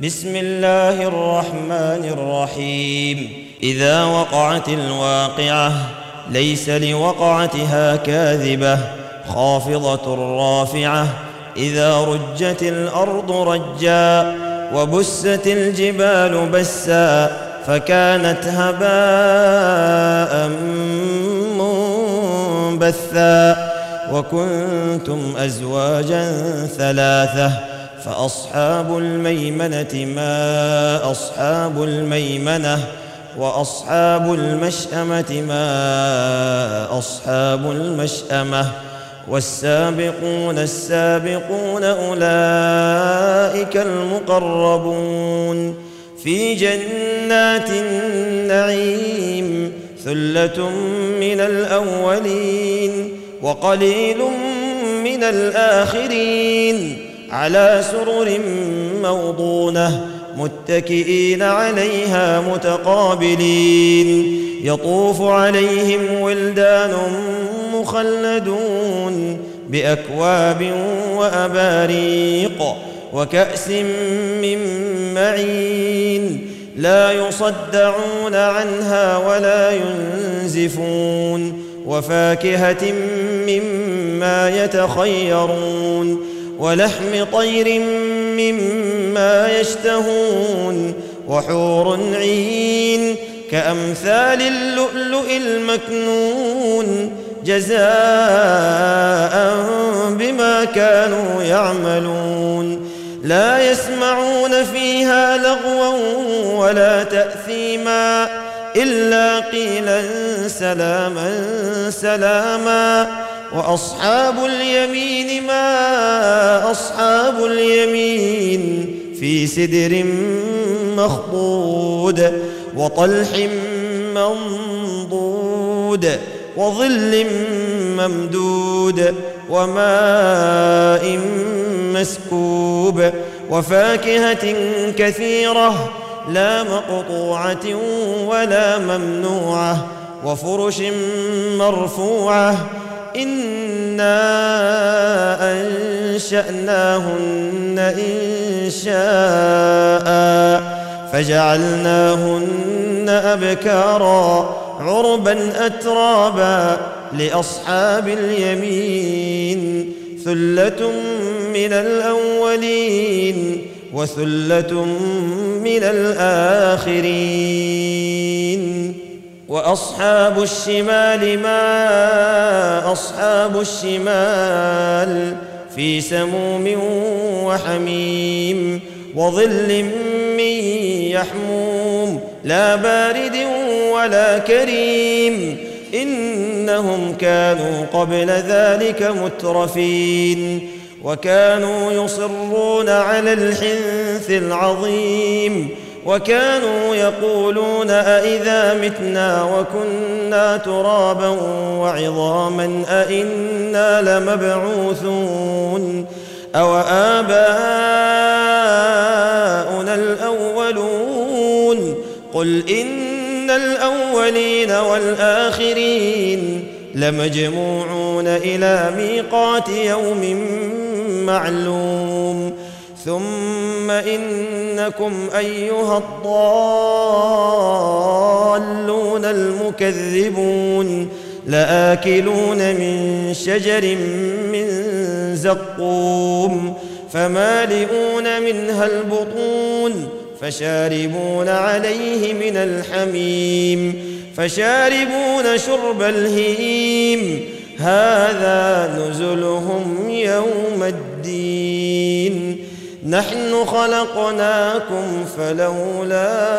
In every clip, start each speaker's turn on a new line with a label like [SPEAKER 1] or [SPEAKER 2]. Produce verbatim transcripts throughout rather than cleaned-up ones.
[SPEAKER 1] بسم الله الرحمن الرحيم إذا وقعت الواقعة ليس لوقعتها كاذبة خافضة رافعة إذا رجت الأرض رجا وبست الجبال بسا فكانت هباء منبثا وكنتم أزواجا ثلاثة فأصحاب الميمنة ما أصحاب الميمنة وأصحاب المشأمة ما أصحاب المشأمة والسابقون السابقون أولئك المقربون في جنات النعيم ثلة من الأولين وقليل من الآخرين على سرر موضونة متكئين عليها متقابلين يطوف عليهم ولدان مخلدون بأكواب وأباريق وكأس من معين لا يصدعون عنها ولا ينزفون وفاكهة مما يتخيرون ولحم طير مما يشتهون وحور عين كأمثال اللؤلؤ المكنون جزاء بما كانوا يعملون لا يسمعون فيها لغوا ولا تأثيما إلا قيلا سلاما سلاما وأصحاب اليمين ما أصحاب اليمين في سدر مخضود وطلح منضود وظل ممدود وماء مسكوب وفاكهة كثيرة لا مقطوعة ولا ممنوعة وفرش مرفوعة إنا أنشأناهن إنشاء فجعلناهن أبكارا عربا أترابا لأصحاب اليمين ثلة من الأولين وثلة من الآخرين وأصحاب الشمال ما أصحاب الشمال في سموم وحميم وظل من يحموم لا بارد ولا كريم إنهم كانوا قبل ذلك مترفين وكانوا يصرون على الحنث العظيم وكانوا يقولون أئذا متنا وكنا ترابا وعظاما أئنا لمبعوثون أو آباؤنا الأولون قل إن الأولين والآخرين لمجموعون إلى ميقات يوم معلوم ثم إنكم أيها الضالون المكذبون لآكلون من شجر من زقوم فمالئون منها البطون فشاربون عليه من الحميم فشاربون شرب الهيم هذا نزلهم يوم الدين نحن خلقناكم فلولا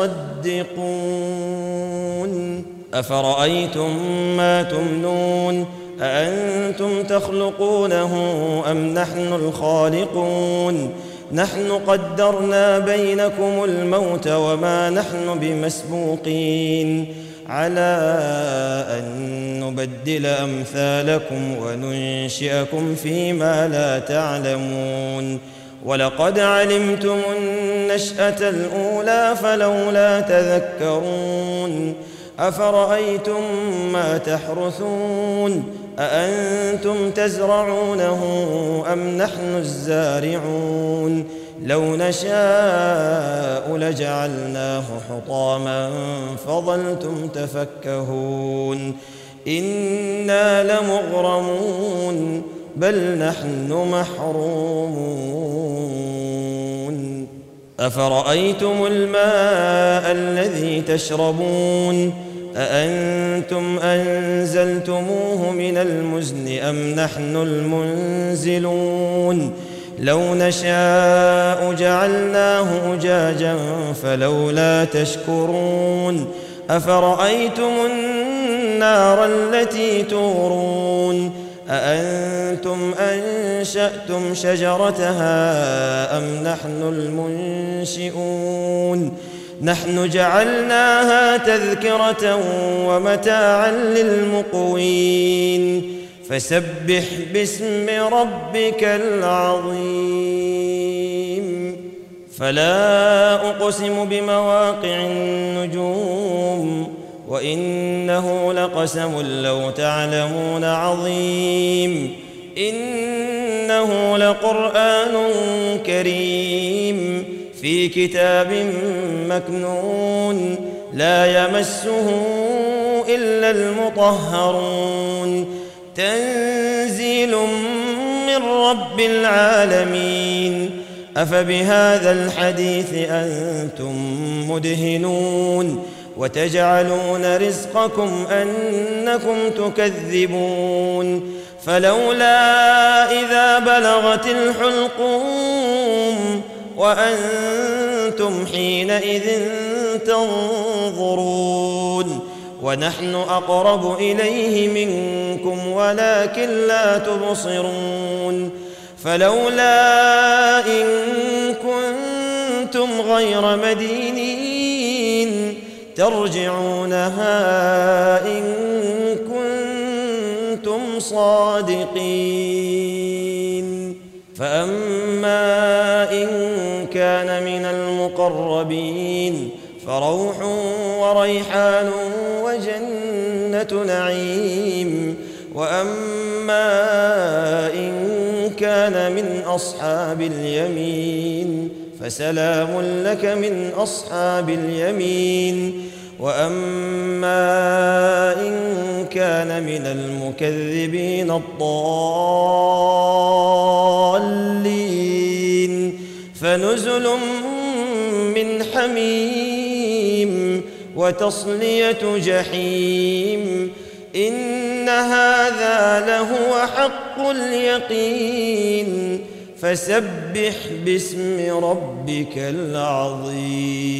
[SPEAKER 1] تصدقون أفرأيتم ما تمنون أأنتم تخلقونه أم نحن الخالقون نحن قدرنا بينكم الموت وما نحن بمسبوقين على أن نبدل أمثالكم وننشئكم فيما لا تعلمون ولقد علمتم النشأة الأولى فلولا تذكرون أفرأيتم ما تحرثون أأنتم تزرعونه أم نحن الزارعون لو نشاء لجعلناه حطاما فظلتم تفكهون إنا لمغرمون بل نحن محرومون أفرأيتم الماء الذي تشربون أأنتم أنزلتموه من المزن أم نحن المنزلون لو نشاء جعلناه أجاجا فلولا تشكرون أفرأيتم النار التي تورون أأنتم أنشأتم شجرتها أم نحن المنشئون نحن جعلناها تذكرة ومتاعا للمقوين فسبح باسم ربك العظيم فلا أقسم بمواقع النجوم وإنه لقسم لو تعلمون عظيم إنه لقرآن كريم في كتاب مكنون لا يمسه إلا المطهرون تنزيل من رب العالمين أفبهذا الحديث أنتم مدهنون وتجعلون رزقكم أنكم تكذبون فلولا إذا بلغت الحلقوم وأنتم حينئذ تنظرون ونحن أقرب إليه منكم ولكن لا تبصرون فلولا إن كنتم غير مدينين ترجعونها إن كنتم صادقين فأما إن كان من المقربين فروح وريحان وجنة نعيم وأما إن كان من أصحاب اليمين فسلام لك من أصحاب اليمين وأما إن كان من المكذبين الضالين فنزل من حميم وتصلية جحيم إن هذا لهو حق اليقين فسبح باسم ربك العظيم.